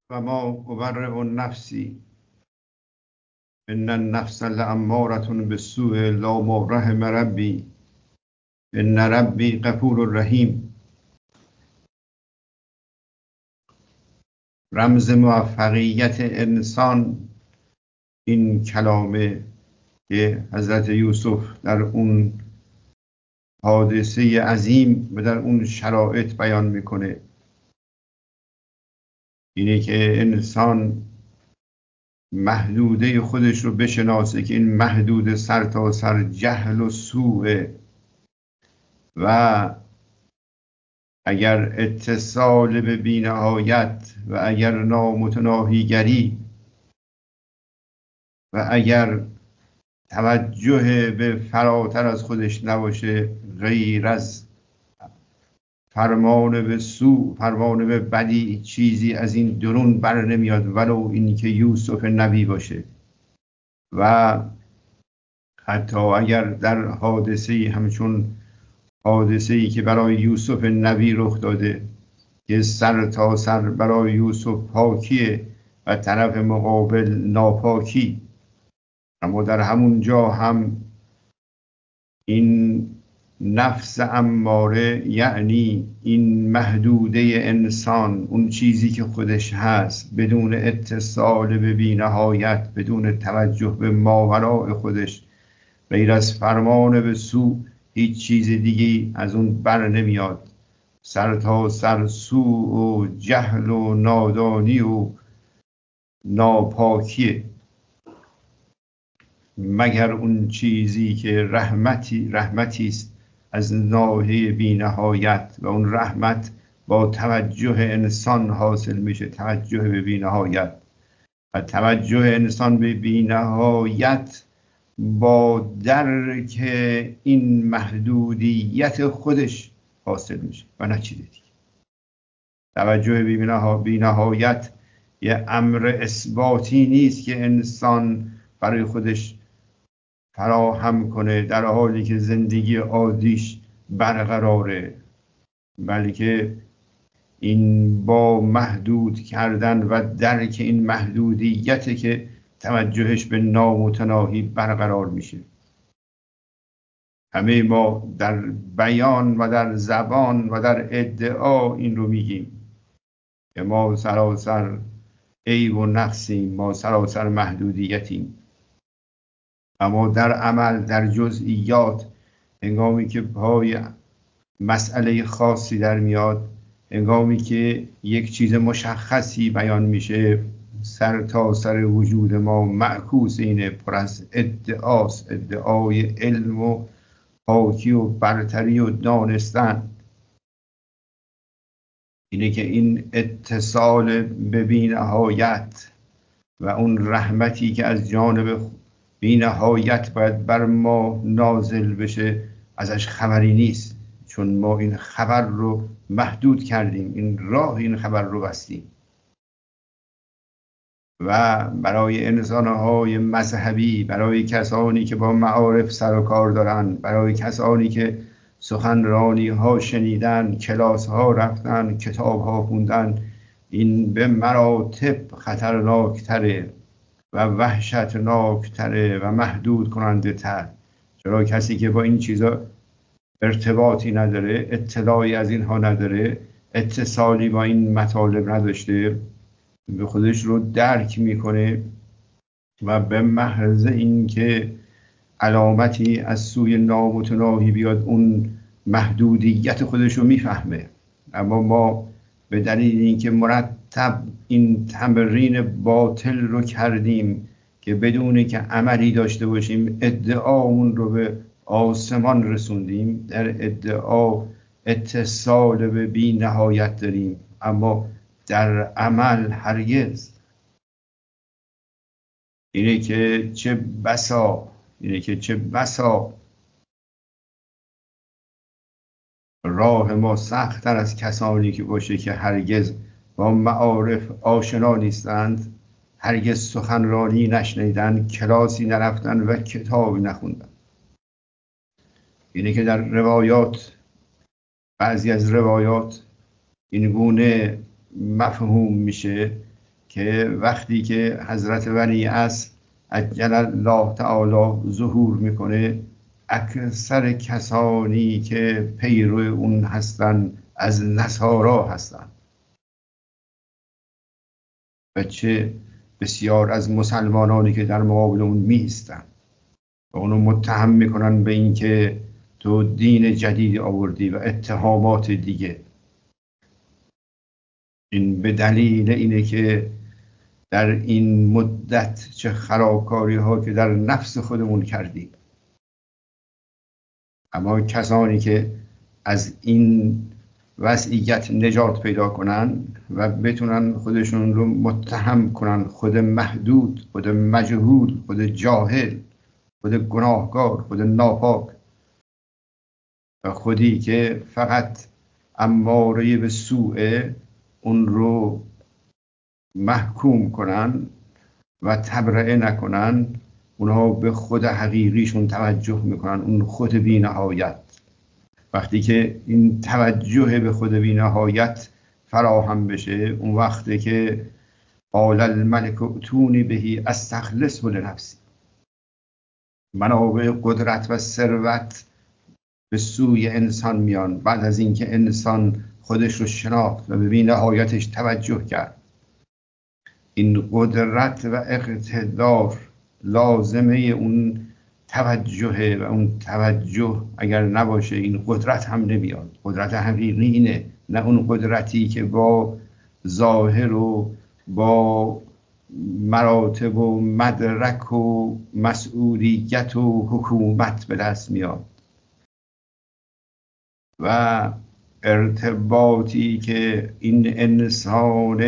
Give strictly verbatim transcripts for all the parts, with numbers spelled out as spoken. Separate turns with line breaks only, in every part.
و ما ابرئ نفسی ان النفس لاماره بالسوء لا ما رحم ربی ان ربی غفور رحیم. رمز موفقیت انسان این کلامه که حضرت یوسف در اون حادثه عظیم و در اون شرایط بیان میکنه، اینه که انسان محدوده خودش رو بشناسه که این محدود سر تا سر جهل و سوء، و اگر اتصال به بی‌نهایت و اگر نامتناهیگری و اگر توجه به فراتر از خودش نباشه، غیر از فرمان به سوء، فرمان به بدی، چیزی از این درون بر نمیاد، ولو اینی که یوسف نبی باشه. و حتی اگر در حادثه‌ای همچون حادثه‌ای که برای یوسف نبی رخ داده که سر تا سر برای یوسف پاکیه و طرف مقابل ناپاکی، اما در همون جا هم این نفس اماره، یعنی این محدوده انسان، اون چیزی که خودش هست بدون اتصال به بی‌نهایت، بدون توجه به ماوراء خودش، غیر از فرمان به سوء هیچ چیز دیگه از اون بر نمیاد. سر تا سر سوء و جهل و نادانی و ناپاکیه، مگر اون چیزی که رحمتی رحمتی است از ناحیه بی‌نهایت، و اون رحمت با توجه انسان حاصل میشه، توجه به بی‌نهایت. و توجه انسان به بی‌نهایت با درک این محدودیت خودش حاصل میشه و نه چیز دیگه. توجه به بی‌نهایت یه امر اثباتی نیست که انسان برای خودش فراهم کنه در حالی که زندگی عادیش برقراره، بلکه این با محدود کردن و درک این محدودیت که توجهش به نامتناهی برقرار میشه. همه ما در بیان و در زبان و در ادعا این رو میگیم که ما سراسر عیب و نقصیم، ما سراسر محدودیتیم، اما در عمل، در جزئیات، هنگامی که پای مسئله خاصی در میاد، هنگامی که یک چیز مشخصی بیان میشه، سر تا سر وجود ما معکوس اینه، پر از ادعاست، ادعای علم و پاکی و برتری و دانستن. اینه که این اتصال به بی‌نهایت و اون رحمتی که از جانب بی‌نهایت باید بر ما نازل بشه ازش خبری نیست، چون ما این خبر رو محدود کردیم، این راه این خبر رو بستیم. و برای انسان‌های مذهبی، برای کسانی که با معارف سر و کار دارن، برای کسانی که سخنرانی ها شنیدن، کلاس ها رفتن، کتاب ها خوندن، این به مراتب خطرناکتره و وحشتناکتره و محدود کننده تر. چرا کسی که با این چیزا ارتباطی نداره، اطلاعی از اینها نداره، اتصالی با این مطالب نداشته، به خودش رو درک میکنه و به محض اینکه علامتی از سوی نامتناهی بیاد اون محدودیت خودش رو میفهمه. اما ما به دلیل اینکه مرتب این تمرین باطل رو کردیم که بدون که عملی داشته باشیم ادعامون رو به آسمان رسوندیم، در ادعا اتصال به بی نهایت داریم، اما در عمل هرگز. اینه که چه بسا اینه که چه بسا راه ما سخت‌تر از کسانی که باشه که هرگز با معارف آشنا نیستند، هرگز سخنرانی نشنیدن، کلاسی نرفتن و کتابی نخوندن. اینه که در روایات، بعضی از روایات این گونه مفهوم میشه که وقتی که حضرت ولی است عجل الله تعالی ظهور میکنه، اکثر کسانی که پیرو اون هستن از نصارا هستن و چه بسیار از مسلمانانی که در مقابل اون میستن و اونو متهم میکنن به این که تو دین جدید آوردی و اتهامات دیگه. این به دلیل اینه که در این مدت چه خرابکاری ها که در نفس خودمون کردیم. اما کسانی که از این وضعیت نجات پیدا کنن و بتونن خودشون رو متهم کنن، خود محدود، خود مجهول، خود جاهل، خود گناهکار، خود ناپاک و خودی که فقط اماره به سوء، اون رو محکوم کنن و تبرئه نکنن، اونها به خود حقیقیشون توجه میکنن، اون خود بی نهایت. وقتی که این توجه به خود بی نهایت فراهم بشه، اون وقتی که قال الملک ائتونی بهی استخلصه لنفسی، منابع قدرت و ثروت به سوی انسان میان بعد از اینکه انسان خودش رو شناخت و به بی نهایتش توجه کرد. این قدرت و اقتدار لازمه اون توجهه و اون توجه اگر نباشه این قدرت هم نمیاد. قدرت حقیقی اینه، نه اون قدرتی که با ظاهر و با مراتب و مدرک و مسئولیت و حکومت به دست میاد و ارتباطی که این انسان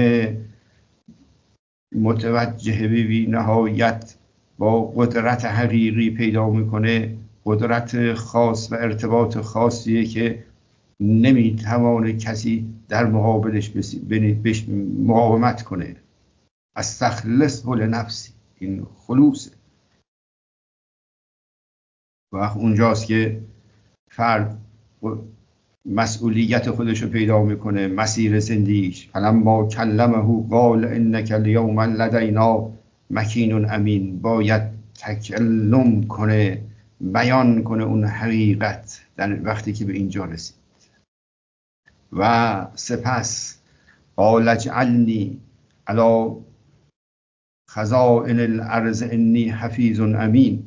متوجه به بی نهایت با قدرت حقیقی پیدا میکنه، قدرت خاص و ارتباط خاصیه که نمیتوانه کسی در مقابلش بهش مقاومت کنه. استخلصه لنفسی، این خلوصه. و اونجاست که فرد مسئولیت خودش رو پیدا میکنه، مسیر زندگیش. فلما کلمه قال انک الیوم لدینا مکین امین، باید تکلم کنه، بیان کنه اون حقیقت در وقتی که به اینجا رسید. و سپس قال اجعلنی علی خزائن الارض انی حفیظ امین،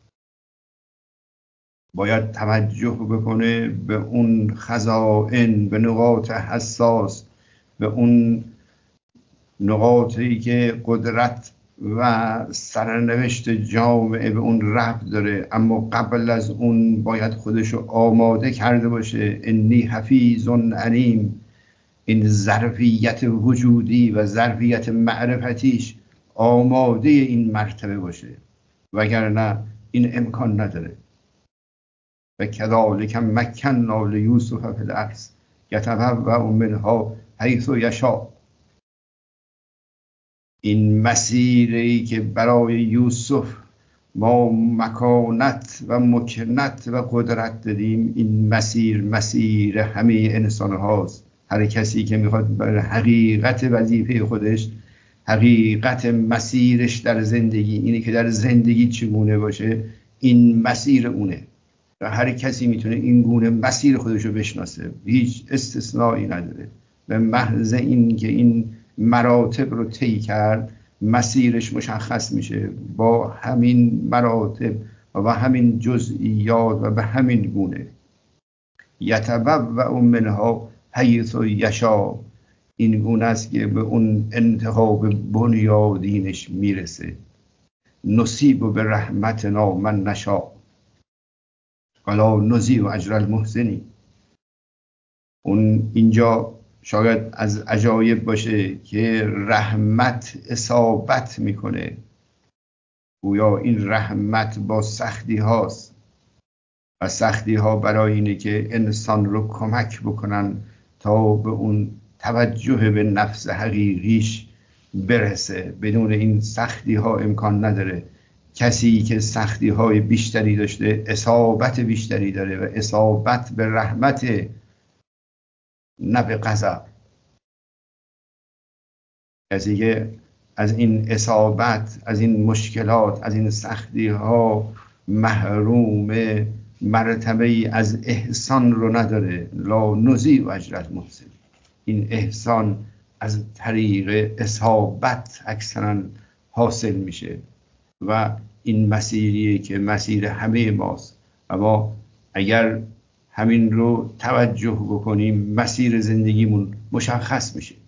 باید توجه بکنه به اون خزائن، به نقاط حساس، به اون نقاطی که قدرت و سرنوشت جامعه به اون ربط داره، اما قبل از اون باید خودشو آماده کرده باشه. انی حفیظ علیم، این ظرفیت وجودی و ظرفیت معرفتیش آماده این مرتبه باشه، وگرنه این امکان نداره. و کذالک مکننا لیوسف فی الارض یتبوأ منها حیث یشاء، این مسیری که برای یوسف ما مکانت و مکنت و قدرت دادیم، این مسیر مسیر همه انسان هاست. هر کسی که میخواد بر حقیقت وظیفه خودش، حقیقت مسیرش در زندگی، اینه که در زندگی چگونه باشه، این مسیر اونه و هر کسی میتونه این گونه مسیر خودش رو بشناسه، هیچ استثنایی نداره. به محض این که این مراتب رو طی کرد، مسیرش مشخص میشه با همین مراتب و با همین جزئیات و به همین گونه. یتبوأ منها حیث یشاء، این گونه است که به اون انتخاب بنیادینش میرسه. نصیب به رحمتنا من نشاء ولا نضیع اجر المحسنین. اون اینجا شاید از عجایب باشه که رحمت اصابت میکنه، گویا این رحمت با سختی هاست و سختی ها برای اینه که انسان رو کمک بکنن تا به اون توجه به نفس حقیقیش برسه. بدون این سختی ها امکان نداره. کسی که سختی های بیشتری داشته اصابت بیشتری داره و اصابت به رحمت نه به غضب. کسی که از این اصابت، از این مشکلات، از این سختی ها محروم مرتبه ای از احسان رو نداره. لا نضیع اجر المحسن. این احسان از طریق اصابت اکثرا حاصل میشه و این مسیریه که مسیر همه ماست. اما اگر همین رو توجه بکنیم مسیر زندگیمون مشخص میشه.